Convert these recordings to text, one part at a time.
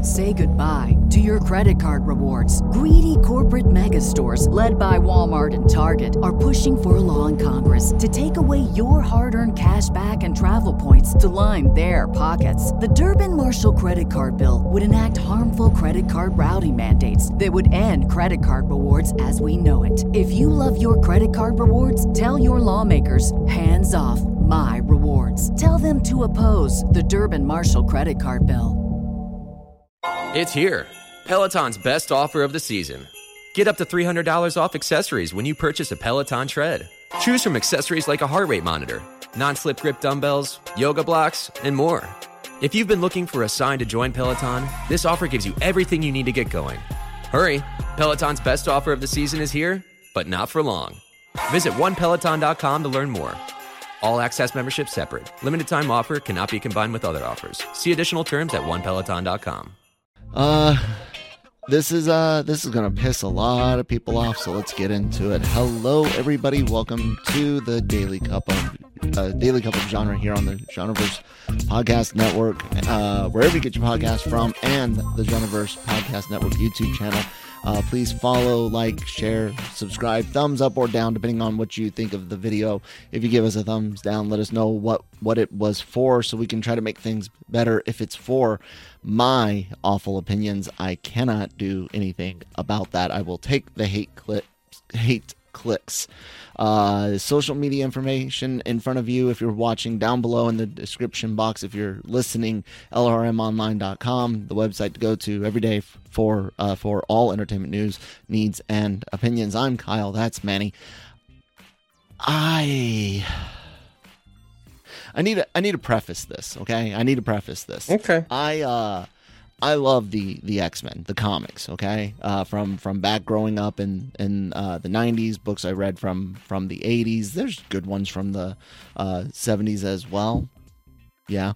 Say goodbye to your credit card rewards. Greedy corporate mega stores, led by Walmart and Target, are pushing for a law in Congress to take away your hard-earned cash back and travel points to line their pockets. The Durbin-Marshall credit card bill would enact harmful credit card routing mandates that would end credit card rewards as we know it. If you love your credit card rewards, tell your lawmakers, hands off my rewards. Tell them to oppose the Durbin-Marshall credit card bill. It's here, Peloton's best offer of the season. Get up to $300 off accessories when you purchase a Peloton Tread. Choose from accessories like a heart rate monitor, non-slip grip dumbbells, yoga blocks, and more. If you've been looking for a sign to join Peloton, this offer gives you everything you need to get going. Hurry, Peloton's best offer of the season is here, but not for long. Visit onepeloton.com to learn more. All access membership separate. Limited time offer cannot be combined with other offers. See additional terms at onepeloton.com. This is gonna piss a lot of people off, so let's get into it. Hello, everybody. Welcome to the Daily Cup of Genre here on the Genreverse Podcast Network, wherever you get your podcast from, and the Genreverse Podcast Network YouTube channel. Please follow, like, share, subscribe, thumbs up or down, depending on what you think of the video. If you give us a thumbs down, let us know what it was for, so we can try to make things better. If it's for my awful opinions, I cannot do anything about that. I will take the hate clicks. Social media information in front of you if you're watching, down below in the description box. If you're listening, lrmonline.com, the website to go to every day for all entertainment news, needs, and opinions. I'm Kyle. That's Manny. I need to preface this, okay? I need to preface this. Okay. I love the X-Men, the comics, okay? From back growing up in the 90s, books I read from the 80s. There's good ones from the 70s as well. Yeah.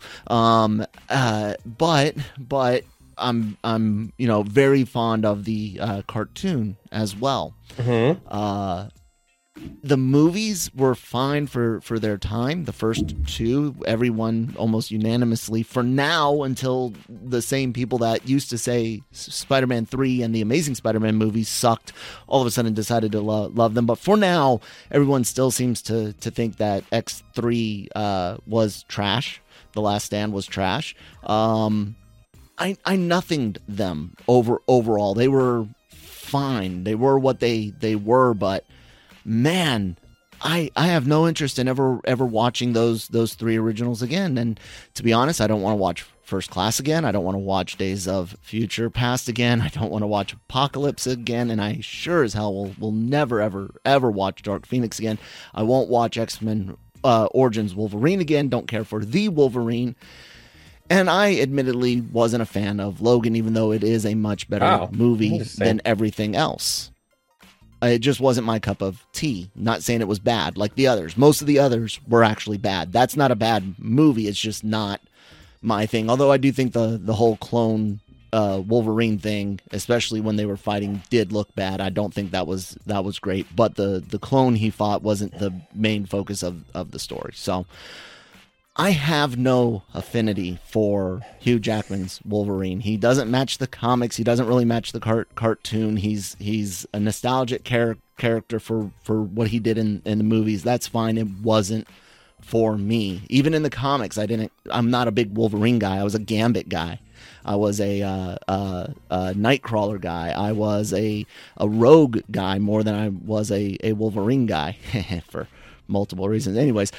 But I'm very fond of the cartoon as well. Mm-hmm. The movies were fine for their time. The first two, everyone almost unanimously, for now, until the same people that used to say Spider-Man 3 and the Amazing Spider-Man movies sucked, all of a sudden decided to love them. But for now, everyone still seems to think that X3 was trash. The Last Stand was trash. I nothinged them overall. They were fine. They were what they were, but man, I have no interest in ever watching those three originals again. And to be honest, I don't want to watch First Class again. I don't want to watch Days of Future Past again. I don't want to watch Apocalypse again. And I sure as hell will never, ever watch Dark Phoenix again. I won't watch X-Men Origins Wolverine again. Don't care for the Wolverine. And I admittedly wasn't a fan of Logan, even though it is a much better movie than everything else. It just wasn't my cup of tea. Not saying it was bad like the others. Most of the others were actually bad. That's not a bad movie. It's just not my thing. Although I do think the whole clone Wolverine thing, especially when they were fighting, did look bad. I don't think that was great. But the clone he fought wasn't the main focus of the story. So I have no affinity for Hugh Jackman's Wolverine. He doesn't match the comics. He doesn't really match the cartoon. He's a nostalgic character for what he did in the movies. That's fine. It wasn't for me. Even in the comics, I'm not a big Wolverine guy. I was a Gambit guy. I was a Nightcrawler guy. I was a Rogue guy more than I was a Wolverine guy for multiple reasons. Anyways,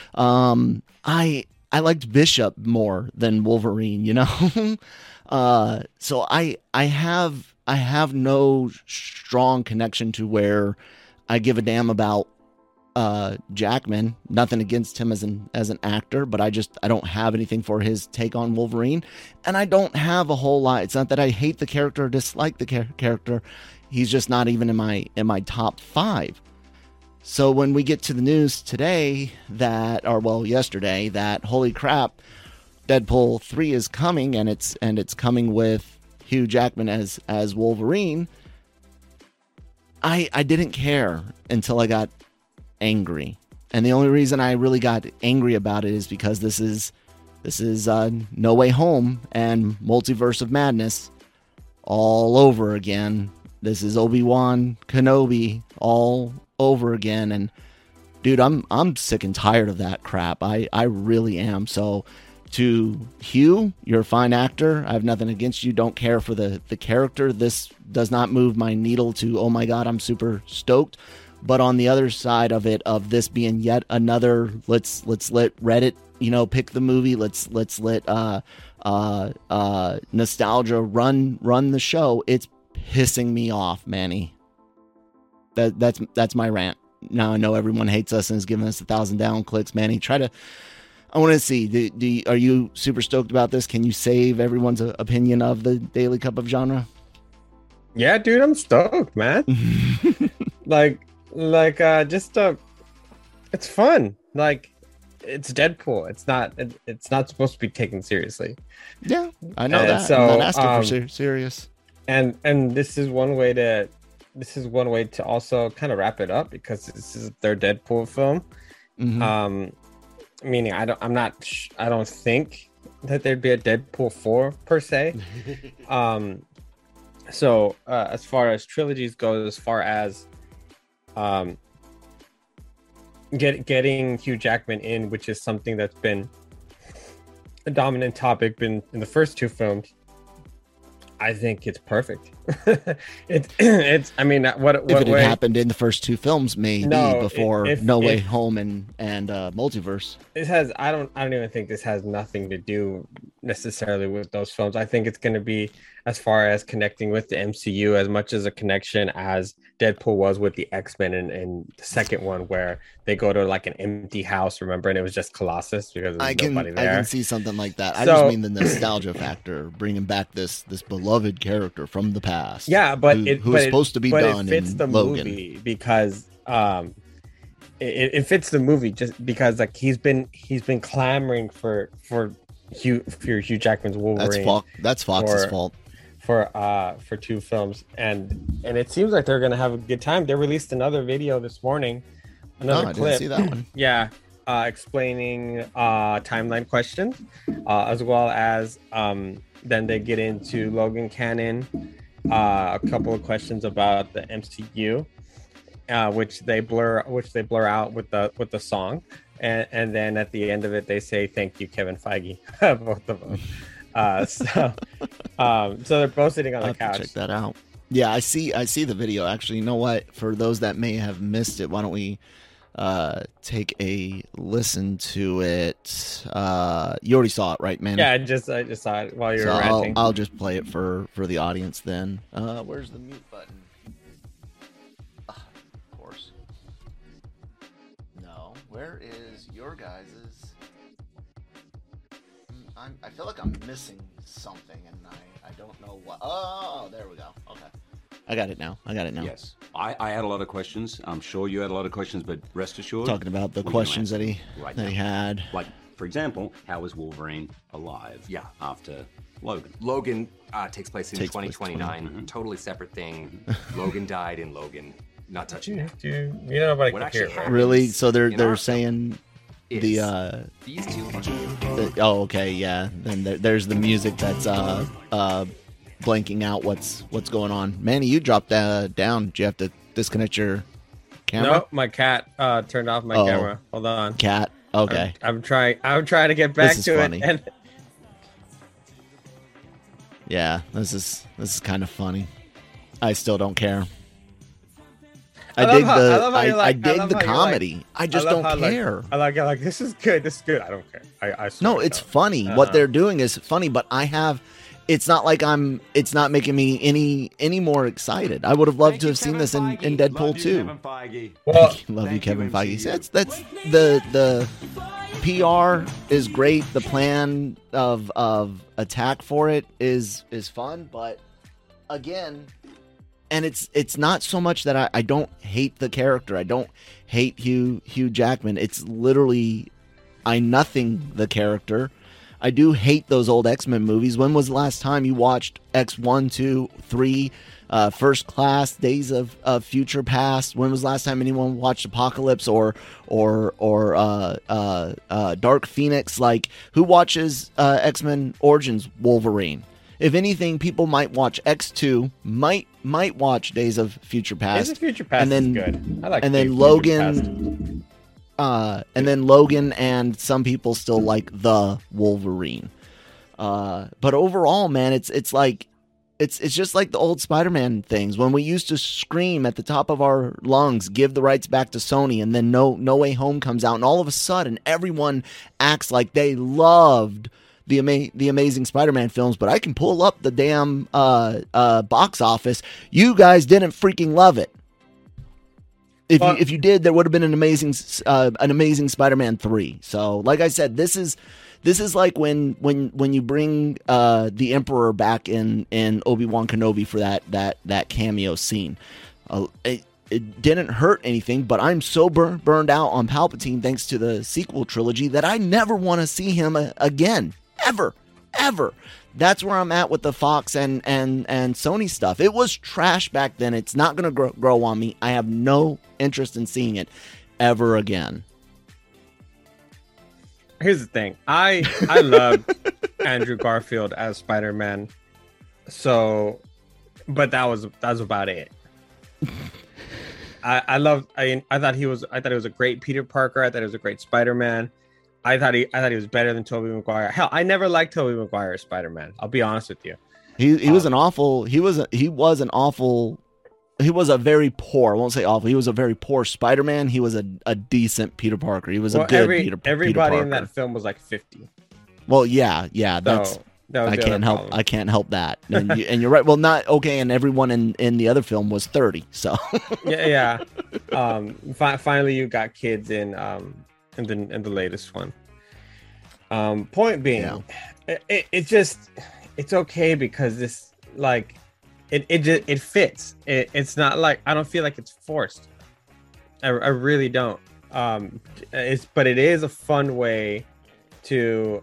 I liked Bishop more than Wolverine, you know? So I have no strong connection to where I give a damn about Jackman. Nothing against him as an actor, but I don't have anything for his take on Wolverine. And I don't have a whole lot. It's not that I hate the character or dislike the character. He's just not even in my top 5. So when we get to the news today yesterday, that holy crap, Deadpool 3 is coming and it's coming with Hugh Jackman as Wolverine, I didn't care until I got angry. And the only reason I really got angry about it is because this is No Way Home and Multiverse of Madness. all over again. This is Obi-Wan Kenobi all over again. And dude, I'm sick and tired of that crap. I really am. So to Hugh, you're a fine actor. I have nothing against you. Don't care for the character. This does not move my needle to, oh my God, I'm super stoked. But on the other side of it, of this being yet another, let's let Reddit, pick the movie. Let's let nostalgia run the show. It's pissing me off, Manny. That's my rant. Now I know everyone hates us and is giving us 1,000 down clicks. Manny, I want to see. Are you super stoked about this? Can you save everyone's opinion of the Daily Cup of Genre? Yeah, dude, I'm stoked, man. It's fun. Like, it's Deadpool. It's not supposed to be taken seriously. Yeah, I know that. So, I'm not asking for serious. And this is one way to also kind of wrap it up, because this is their Deadpool film. Mm-hmm. Meaning I don't think that there'd be a Deadpool 4 per se. So as far as trilogies go, as far as getting Hugh Jackman in, which is something that's been a dominant topic in the first two films, I think it's perfect. It's. I mean, what if it had happened in the first two films, maybe before No Way Home and Multiverse. This has. I don't even think this has nothing to do necessarily with those films. I think it's going to be as far as connecting with the MCU as much as a connection as Deadpool was with the X-Men in the second one, where they go to like an empty house, remember, and it was just Colossus because there was nobody there. I can see something like that. I just mean the nostalgia factor, bringing back this beloved character from the past. Yeah, but who is supposed to be done. It fits the Logan. movie because it fits the movie just because like he's been clamoring for Hugh Jackman's Wolverine. That's Fox's fault. For two films, and it seems like they're gonna have a good time. They released another video this morning, another clip. I didn't see that one. Yeah, explaining timeline questions, as well as then they get into Logan canon, a couple of questions about the MCU, which they blur out with the song, and then at the end of it they say thank you, Kevin Feige. Both of them. So they're both sitting on the couch. Check that out. Yeah, I see the video. Actually, you know what? For those that may have missed it, why don't we take a listen to it? You already saw it, right, man? Yeah, I just saw it while you were ranting. I'll just play it for the audience then. Where's the mute button? Of course. No. Where is your guys's? I feel like I'm missing something, and I don't know what. Oh, there we go. Okay. I got it now. Yes. I had a lot of questions. I'm sure you had a lot of questions, but rest assured. Talking about the questions that he had. Like, for example, how is Wolverine alive? Yeah. After Logan. Logan takes place in 2029. Totally separate thing. Logan died in Logan. Not touching it. You know nobody can hear it. Really? So they're saying these two. Okay, yeah. Then there's the music that's blanking out what's going on. Manny, you dropped down. Do you have to disconnect your camera? No, my cat turned off my camera. Hold on. Cat. Okay. I'm trying to get back to funny. it. And yeah, this is kind of funny. I still don't care. I dig the comedy. I just don't care. I like this is good. This is good. I don't care. I no, it's funny. What they're doing is funny, but it's not like it's not making me any more excited. I would have loved to have seen this in Deadpool 2. Well, love you, Kevin Feige. That's the PR is great. The plan of attack for it is fun, but again, and it's not so much that I don't hate the character. I don't hate Hugh Jackman. It's literally I nothing the character. I do hate those old X-Men movies. When was the last time you watched X1, 2, 3, First Class, Days of Future Past? When was the last time anyone watched Apocalypse or Dark Phoenix? Like, who watches X-Men Origins Wolverine? if anything, people might watch X2, might watch Days of Future Past. Days of Future Past and then, is good. I like and Days then of Logan, and then Logan, and some people still like the Wolverine. But overall, man, it's like it's just like the old Spider-Man things when we used to scream at the top of our lungs, give the rights back to Sony, and then No Way Home comes out, and all of a sudden everyone acts like they loved the Amazing Spider-Man films. But I can pull up the damn box office. You guys didn't freaking love it. If you did, there would have been an amazing Spider-Man 3. So, like I said, this is like when you bring the Emperor back in Obi-Wan Kenobi for that cameo scene. It didn't hurt anything, but I'm so burned out on Palpatine thanks to the sequel trilogy that I never want to see him again, ever. That's where I'm at with the Fox and Sony stuff. It was trash back then. It's not going to grow on me. I have no interest in seeing it ever again. Here's the thing. I love Andrew Garfield as Spider-Man. So, but that was about it. I thought he was a great Peter Parker. I thought he was a great Spider-Man. I thought he was better than Tobey Maguire. Hell, I never liked Tobey Maguire as Spider-Man. I'll be honest with you. He was a very poor, I won't say awful. He was a very poor Spider-Man. He was a decent Peter Parker. He was a good Peter Parker. Everybody in that film was like 50. Well, yeah, that's I can't help that. And you're right. Well, not okay. And everyone in the other film was 30. So yeah. Finally, you got kids in the latest one. Point being, it's okay because this like it fits. It's not like I don't feel like it's forced. I really don't. But it is a fun way to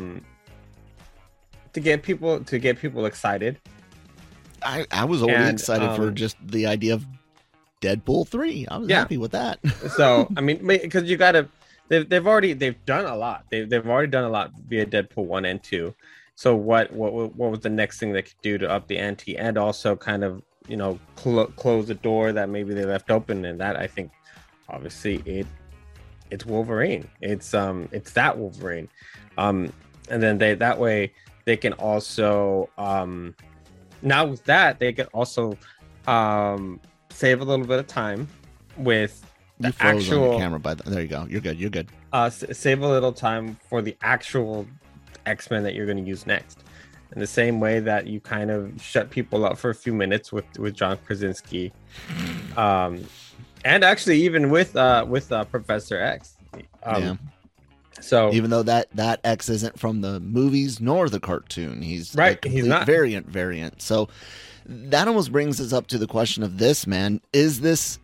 get people excited. I was already excited for just the idea of Deadpool 3. I was happy with that. So I mean, because you gotta, they've done a lot. They've already done a lot via Deadpool 1 and 2. So what was the next thing they could do to up the ante and also kind of close the door that maybe they left open? And that I think obviously it's Wolverine. It's that Wolverine. And then that way they can also now with that they can also save a little bit of time with the actual on the camera. There you go. You're good. Save a little time for the actual X-Men that you're going to use next. In the same way that you kind of shut people up for a few minutes with John Krasinski, and actually even with Professor X. So even though that X isn't from the movies nor the cartoon, he's right. He's not variant. So that almost brings us up to the question of this, man. This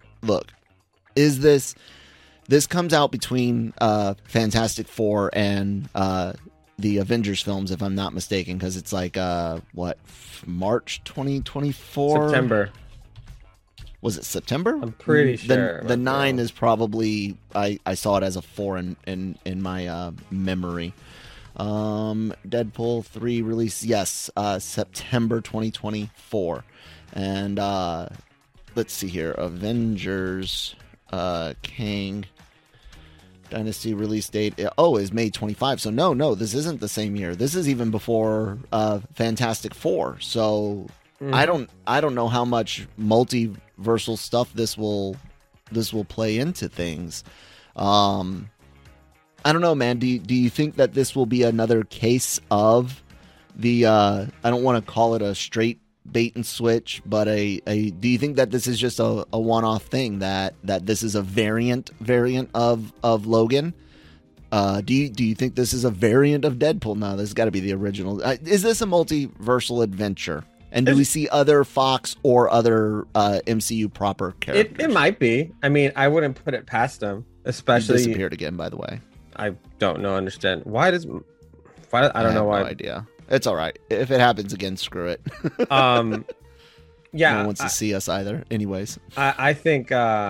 comes out between Fantastic Four and the Avengers films, if I'm not mistaken, because it's like March 2024. September. Was it September? I'm pretty sure. The 9 is probably I saw it as a 4 in my memory. Deadpool 3 release, yes, September 2024. And let's see here, Avengers Kang Dynasty release date is May 25. So no, this isn't the same year. This is even before Fantastic Four. So I don't know how much multiversal stuff this will play into things. I don't know, man. Do you think that this will be another case of the I don't want to call it a straight bait and switch, but do you think that this is just a one-off thing, that this is a variant of Logan? Do you think this is a variant of Deadpool? No, this has got to be the original. Is this a multiversal adventure? And do we see other Fox or other MCU proper characters? It might be. I mean, I wouldn't put it past them, especially. He disappeared again, by the way. I don't understand why. I don't know why. No idea. It's all right. If it happens again, screw it. Yeah. No one wants to see us either. Anyways, I think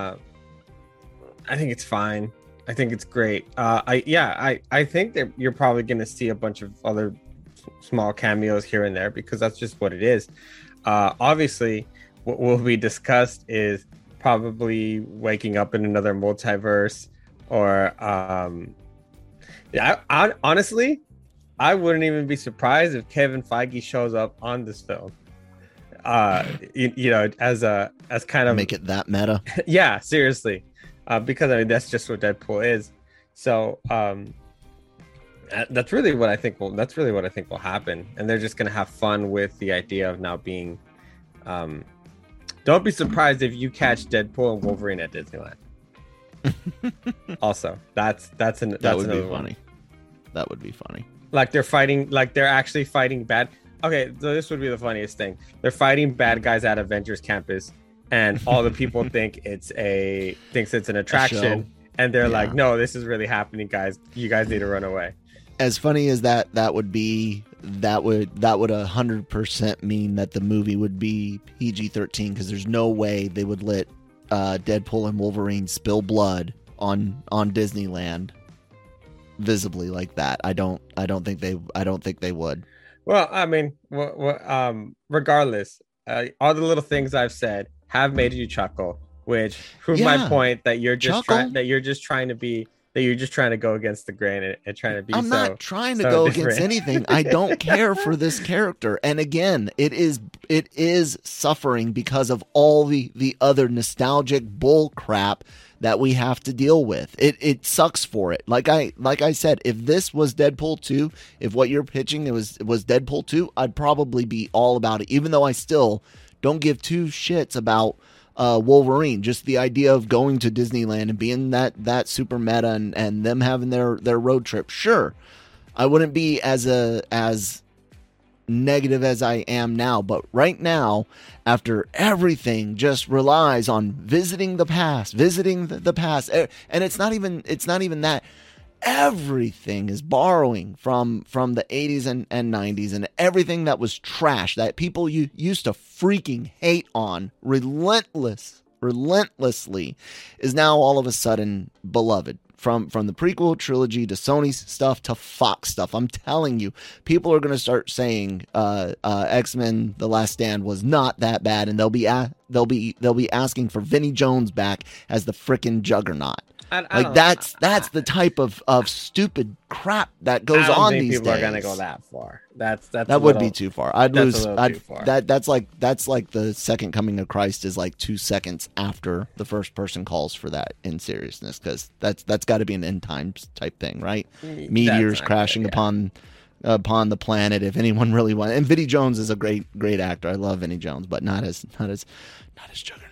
it's fine. I think it's great. I think that you're probably going to see a bunch of other small cameos here and there because that's just what it is. Obviously, what will be discussed is probably waking up in another multiverse, or I honestly, I wouldn't even be surprised if Kevin Feige shows up on this film. As kind of make it that meta. Yeah, seriously, because I mean that's just what Deadpool is. So that's really what I think will happen, and they're just gonna have fun with the idea of now being. Don't be surprised if you catch Deadpool and Wolverine at Disneyland. Also, that would be funny. That would be funny. Like they're actually fighting bad. Okay, so this would be the funniest thing. They're fighting bad guys at Avengers Campus, and all the people thinks it's an attraction, and they're like, "No, this is really happening, guys. You guys need to run away." As funny as that would be, that would 100% mean that the movie would be PG-13 because there's no way they would let Deadpool and Wolverine spill blood on Disneyland visibly like that. I don't think they would. Well, I mean, regardless, all the little things I've said have made you chuckle, which proves my point that you're just trying to go against the grain and trying to be. I'm not trying to go against anything. I don't care for this character, and again, it is suffering because of all the other nostalgic bull crap that we have to deal with. It sucks for it. Like I said, if this was Deadpool 2, if what you're pitching was Deadpool 2, I'd probably be all about it, even though I still don't give two shits about Wolverine. Just the idea of going to Disneyland and being that super meta and them having their road trip. Sure, I wouldn't be as negative as I am now, but right now, after everything just relies on visiting the past, and it's not even that. Everything is borrowing from the 80s and 90s, and everything that was trash that people used to freaking hate on relentlessly is now all of a sudden beloved. From the prequel trilogy to Sony's stuff to Fox stuff. I'm telling you, people are going to start saying X-Men: The Last Stand was not that bad, and they'll be asking for Vinnie Jones back as the frickin' Juggernaut. That's the type of stupid crap that goes on these days. People are going to go that far. That would be too far. That's like the second coming of Christ is like 2 seconds after the first person calls for that in seriousness, because that's got to be an end times type thing, right? Meteors crashing upon the planet. If anyone really wants, and Vinnie Jones is a great actor. I love Vinnie Jones, but not as Juggernaut.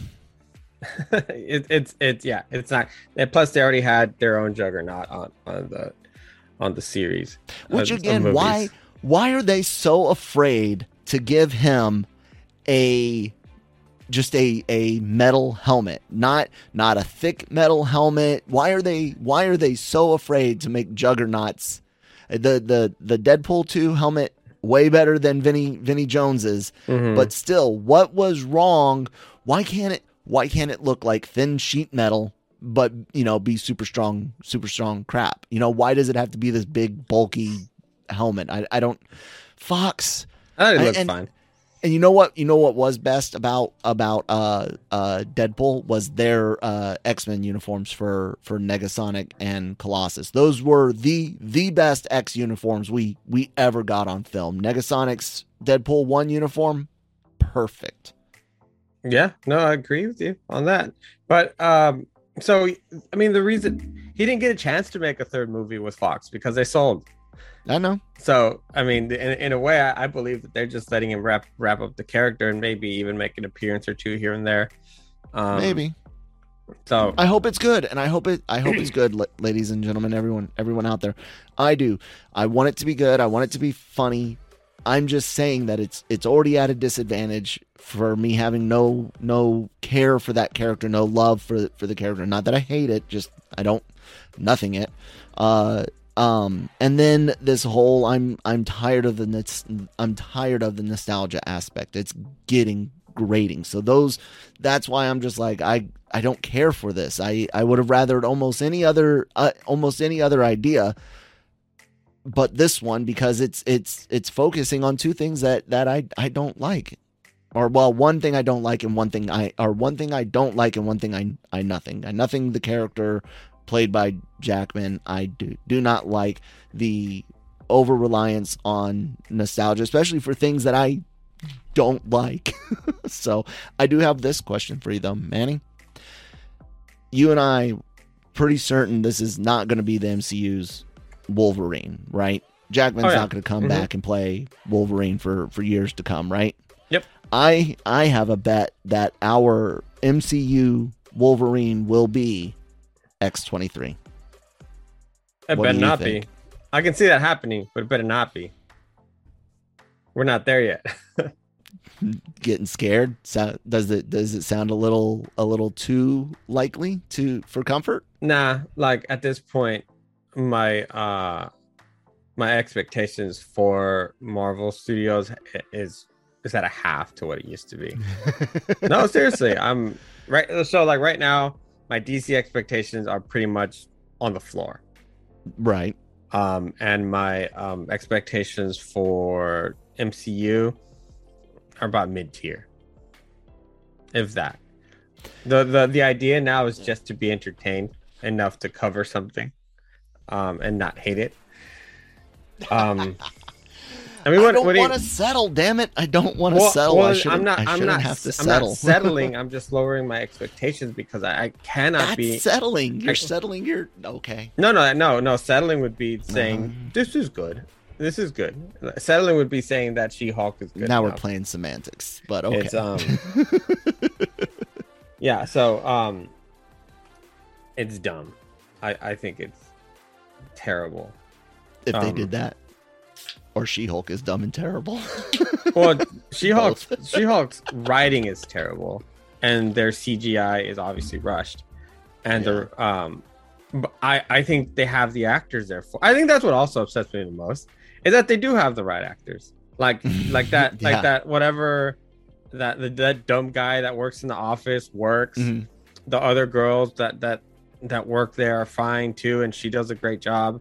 It's not. And plus, they already had their own Juggernaut on the series. Which again, why are they so afraid to give him a metal helmet, not a thick metal helmet? Why are they so afraid to make Juggernauts? The Deadpool 2 helmet way better than Vinnie Jones's, but still, what was wrong? Why can't it look like thin sheet metal, but be super strong crap? Why does it have to be this big bulky helmet? I don't. Fox. It looks fine. And you know what was best about Deadpool was their X-Men uniforms for Negasonic and Colossus. Those were the best X uniforms we ever got on film. Negasonic's Deadpool 1 uniform, perfect. Yeah, no, I agree with you on that. But so I mean, the reason he didn't get a chance to make a third movie with Fox because they sold. I know. So I mean, in a way, I believe that they're just letting him wrap up the character and maybe even make an appearance or two here and there. Maybe. So I hope it's good, and I hope it's good, ladies and gentlemen, everyone out there. I do. I want it to be good. I want it to be funny. I'm just saying that it's already at a disadvantage for me having no care for that character, no love for the character. Not that I hate it, just I don't nothing it. And then this whole I'm tired of the nostalgia aspect. It's getting grating. So that's why I'm just like I don't care for this. I would have rathered almost any other idea. but this one, because it's focusing on two things that I don't like, or well, one thing I don't like and one thing I don't like and one thing I nothing the character played by Jackman. I do not like the over reliance on nostalgia, especially for things that I don't like. So I do have this question for you though, Manny. You and I pretty certain this is not going to be the MCU's Wolverine, right? Jackman's not going to come back and play Wolverine for years to come, right? Yep. I have a bet that our MCU Wolverine will be X-23. It better not be. I can see that happening, but it better not be. We're not there yet. Getting scared? Does it sound a little too likely for comfort? Nah, like at this point, my expectations for Marvel Studios is at a half to what it used to be. No, seriously, I'm right. So like right now, my DC expectations are pretty much on the floor. Right. And my expectations for MCU are about mid-tier, if that. The idea now is just to be entertained enough to cover something, and not hate it. I mean, I don't want to settle. Damn it! I don't want to settle. I'm not settling. I'm just lowering my expectations because I cannot be settling. You're settling. You're okay. No. Settling would be saying this is good. This is good. Settling would be saying that She-Hulk is good. Now we're playing semantics, but okay. It's yeah. So it's dumb. I think it's terrible. If they did that, or She-Hulk is dumb and terrible. Well, She-Hulk's writing is terrible, and their CGI is obviously rushed, and but I think they have the actors there for. I think that's what also upsets me the most is that they do have the right actors, like that, like that whatever that dumb guy that works in the office works. Mm-hmm. The other girls that work there are fine too, and she does a great job.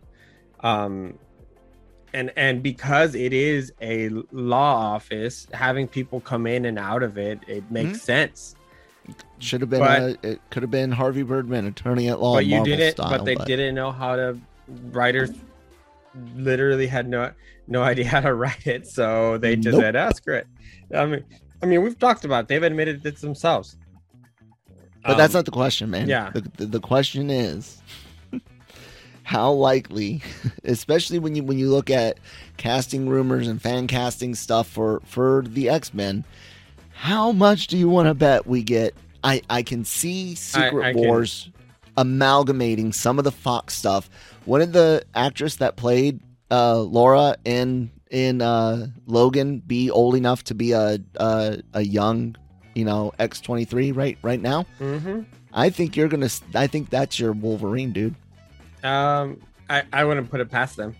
And because it is a law office, having people come in and out of it makes sense. Should have been it could have been Harvey Birdman, attorney at law. But you didn't. Style, but they didn't know how to. Writers literally had no idea how to write it, so they just said, "Screw it." I mean, we've talked about it. They've admitted it themselves. But that's not the question, man. Yeah. The question is, how likely, especially when you look at casting rumors and fan casting stuff for the X-Men, how much do you want to bet we get? I can see Secret Wars amalgamating some of the Fox stuff. When did the actress that played Laura in Logan be old enough to be a young, X-23 right now? Mm-hmm. I think that's your Wolverine, dude. I wouldn't put it past them.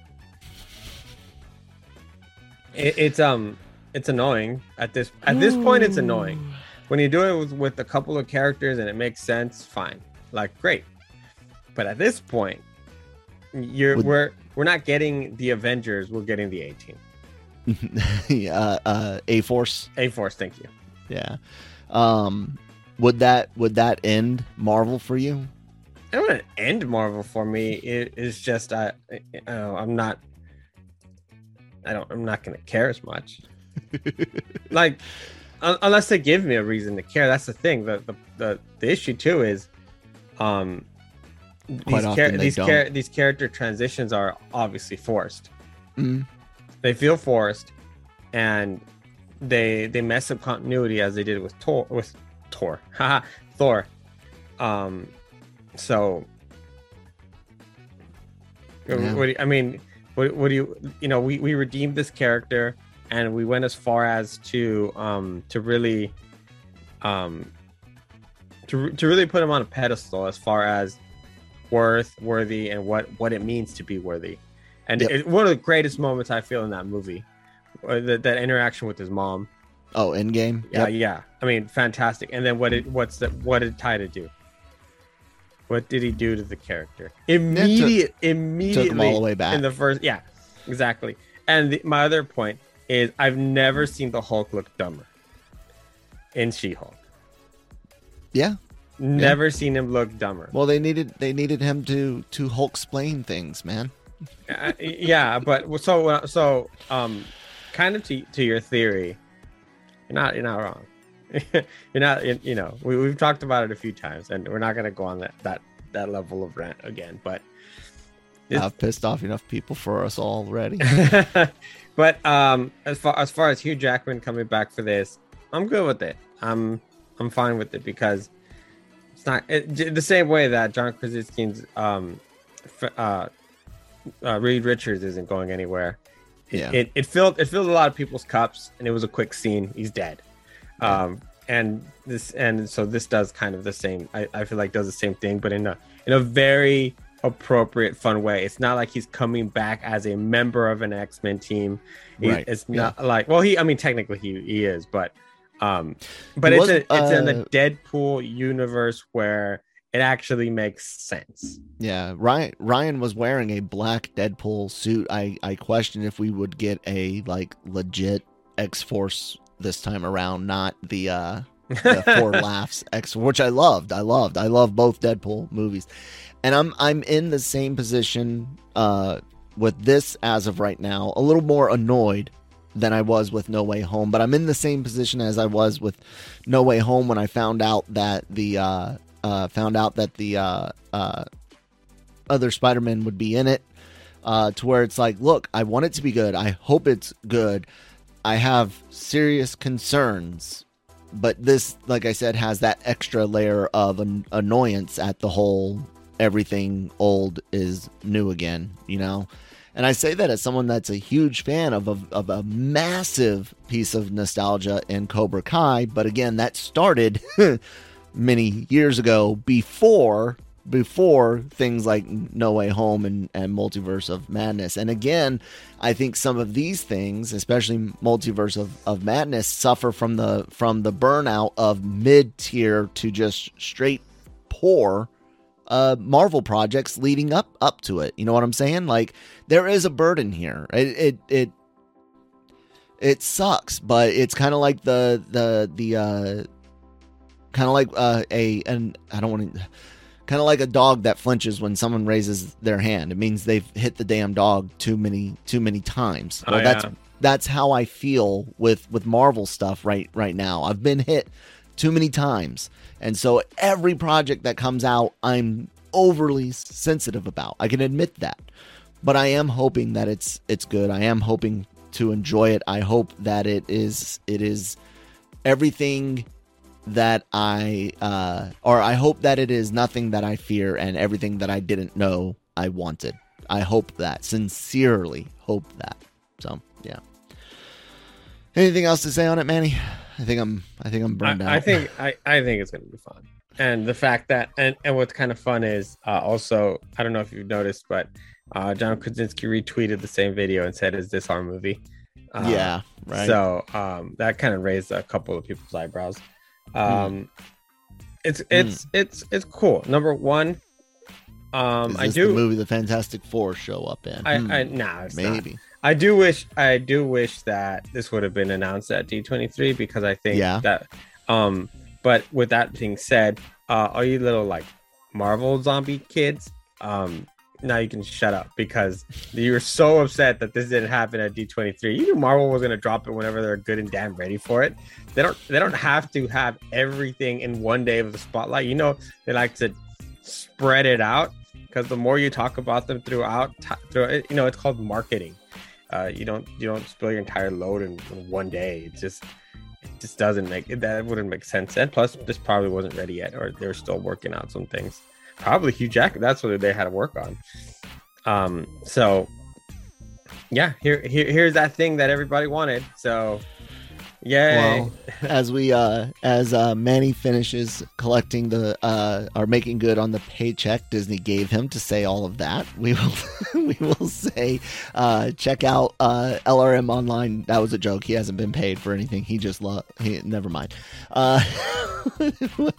It's annoying at this point. It's annoying when you do it with a couple of characters and it makes sense. Fine, like great. But at this point, we're not getting the Avengers. We're getting the A-Team. A-Force. A-Force. Thank you. Yeah. Would that end Marvel for you? It wouldn't end Marvel for me. It is just I'm not gonna care as much. Like unless they give me a reason to care. That's the thing. The issue too is these character transitions are obviously forced. Mm-hmm. They feel forced, and they mess up continuity as they did with Thor. So, yeah. What do you we redeemed this character, and we went as far as to really put him on a pedestal as far as worthy, and what it means to be worthy. And one of the greatest moments I feel in that movie, that interaction with his mom. Oh, Endgame. Yeah. I mean, fantastic. And then what did Taika do? What did he do to the character? Immediately took him all the way back in the first. Yeah, exactly. And my other point is I've never seen the Hulk look dumber in She-Hulk. Yeah. Never seen him look dumber. Well, they needed him to Hulk-splain things, man. Yeah, but so kind of to your theory, you're not wrong. You're not, we've talked about it a few times, and we're not going to go on that level of rant again. But I've pissed off enough people for us already. But as far as Hugh Jackman coming back for this, I'm good with it. I'm fine with it because it's not the same way that John Krasinski's Reed Richards isn't going anywhere. Yeah. It filled a lot of people's cups, and it was a quick scene. He's dead. And so this does kind of the same. I feel like does the same thing, but in a very appropriate, fun way. It's not like he's coming back as a member of an X-Men team. It's not like, well, technically he is, but it's in the Deadpool universe where it actually makes sense. Yeah, Ryan was wearing a black Deadpool suit. I questioned if we would get a legit X-Force this time around, not the Four Laughs X, which I loved. I love both Deadpool movies, and I'm in the same position with this as of right now. A little more annoyed than I was with No Way Home, but I'm in the same position as I was with No Way Home when I found out that the other Spider-Man would be in it. To where it's like, look, I want it to be good. I hope it's good. I have serious concerns, but this, like I said, has that extra layer of annoyance at the whole everything old is new again, And I say that as someone that's a huge fan of a massive piece of nostalgia in Cobra Kai, but again, that started many years ago before things like No Way Home and Multiverse of Madness. And again, I think some of these things, especially Multiverse of Madness, suffer from the burnout of mid-tier to just straight poor Marvel projects leading up to it. You know what I'm saying? Like, there is a burden here. It sucks, but it's kind of like kind of like a dog that flinches when someone raises their hand. It means they've hit the damn dog too many times. Well, that's how I feel with Marvel stuff right now. I've been hit too many times. And so every project that comes out, I'm overly sensitive about. I can admit that. But I am hoping that it's good. I am hoping to enjoy it. I hope that it is everything that I hope that it is nothing that I fear and everything that I didn't know I wanted. I hope that. Sincerely hope that. So, yeah. Anything else to say on it, Manny? I think I'm burned out. I think it's going to be fun. And the fact that and what's kind of fun is also, I don't know if you've noticed, but John Krasinski retweeted the same video and said, "Is this our movie?" Yeah, right. So that kind of raised a couple of people's eyebrows. It's cool. Number one, is this the movie the Fantastic Four show up in? It's maybe not. I do wish that this would have been announced at D23 because I think that but with that being said, all you little Marvel zombie kids, now you can shut up because you were so upset that this didn't happen at D23. You knew Marvel was going to drop it whenever they're good and damn ready for it. They don't have to have everything in one day of the spotlight. They like to spread it out because the more you talk about them throughout it, it's called marketing. You don't spill your entire load in one day. It just doesn't wouldn't make sense. And plus, this probably wasn't ready yet, or they're still working out some things. Probably Hugh Jackman. That's what they had to work on. So yeah, here's that thing that everybody wanted. So yay. Well, as Manny finishes collecting or making good on the paycheck Disney gave him to say all of that, we will say check out LRM Online. That was a joke. He hasn't been paid for anything. He just never mind.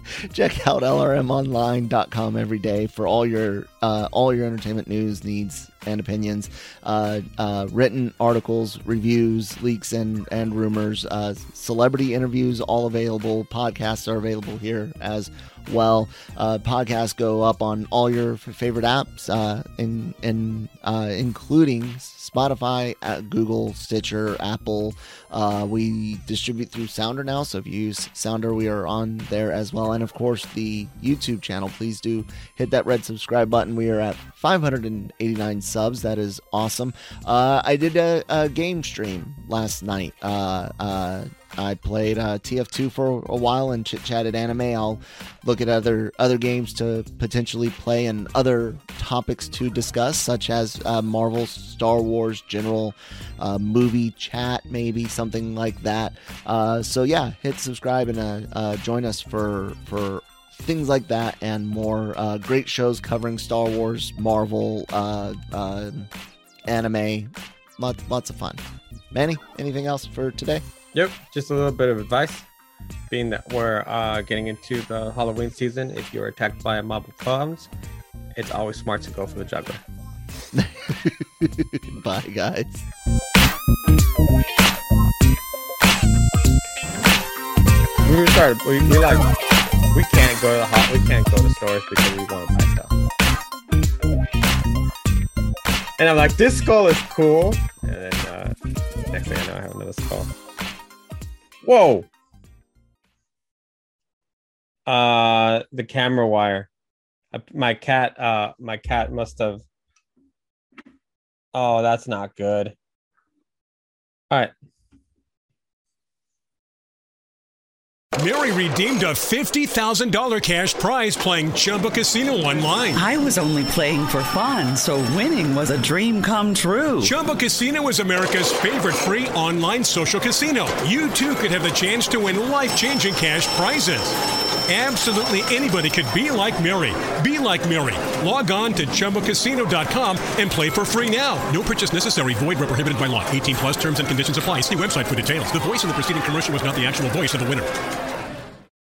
Check out LRMonline.com every day for all your entertainment news needs and opinions. Written articles, reviews, leaks, and rumors. Celebrity interviews, all available. Podcasts are available here as well. Podcasts go up on all your favorite apps, including Spotify, Google, Stitcher, Apple. We distribute through Sounder now, so if you use Sounder, we are on there as well. And of course, the YouTube channel. Please do hit that red subscribe button. We are at 589 subs. That is awesome. I did a game stream last night. I played TF2 for a while and chit-chatted anime. I'll look at other games to potentially play and other topics to discuss, such as Marvel, Star Wars, general movie chat, maybe something like that. So yeah, hit subscribe and join us for things like that and more. Great shows covering Star Wars, Marvel, anime. Lots of fun. Manny, anything else for today? Yep, just a little bit of advice. Being that we're getting into the Halloween season, if you're attacked by a mob of clowns, it's always smart to go for the juggler. Bye, guys. We can't go to stores because we want to buy stuff. And I'm like, this skull is cool. And then next thing I know, I have another skull. Whoa! The camera wire. My cat must have. Oh, that's not good. All right. Mary redeemed a $50,000 cash prize playing Chumba Casino online. I was only playing for fun, so winning was a dream come true. Chumba Casino is America's favorite free online social casino. You too could have the chance to win life-changing cash prizes. Absolutely anybody could be like Mary. Be like Mary. Log on to ChumbaCasino.com and play for free now. No purchase necessary. Void where prohibited by law. 18 plus terms and conditions apply. See website for details. The voice in the preceding commercial was not the actual voice of the winner.